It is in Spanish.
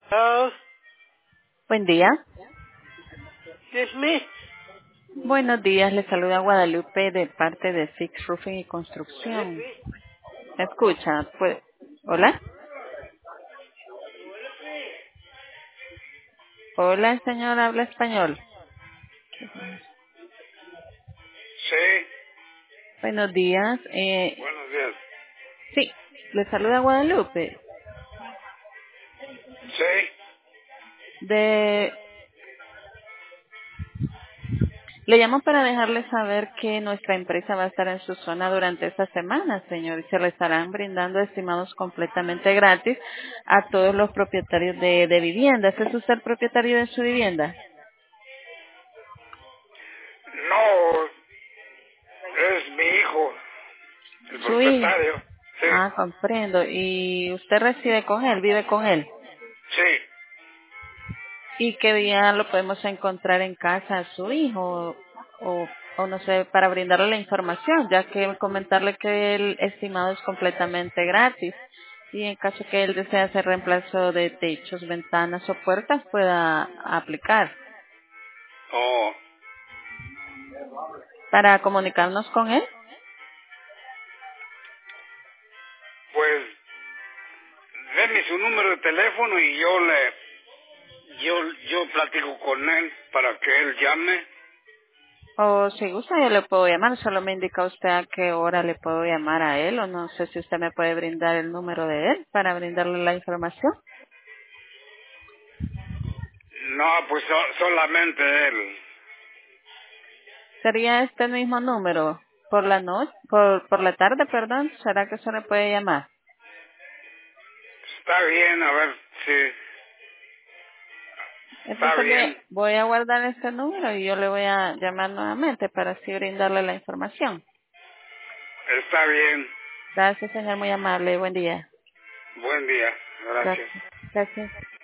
Oh, Buen día. excuse me. Buenos días, le saluda Guadalupe de parte de Fix Roofing y Will it Construcción. be? ¿Me escucha? Pues, ¿hola? Will it be? Hola, señor, habla español. Sí. Buenos días. Buenos días. Sí, le saluda Guadalupe. Sí. De, Le llamo para dejarle saber que nuestra empresa va a estar en su zona durante esta semana, señor, y se le estarán brindando estimados completamente gratis a todos los propietarios de viviendas. ¿Es usted el propietario de su vivienda? No, es mi hijo, el Su hijo. propietario. Sí. Ah, comprendo. ¿Y usted reside con él, vive con él? Sí. ¿Y qué día lo podemos encontrar en casa a su hijo? O no sé, para brindarle la información, ya que comentarle que el estimado es completamente gratis. Y en caso que él desee hacer reemplazo de techos, ventanas o puertas, pueda aplicar. Oh, Para comunicarnos con él, pues deme su número de teléfono y yo platico con él para que él llame. o si gusta yo le puedo llamar, solo me indica usted a qué hora le puedo llamar a él, o no sé si usted me puede brindar el número de él para brindarle la información. No, pues solamente él. Sería este mismo número por la noche, por la tarde, perdón. ¿Será que se le puede llamar? Está bien, a ver si está Entonces bien. voy a guardar este número y yo le voy a llamar nuevamente para así brindarle la información. Está bien. Gracias, señor, muy amable. Buen día. Buen día. Gracias. Gracias. Gracias.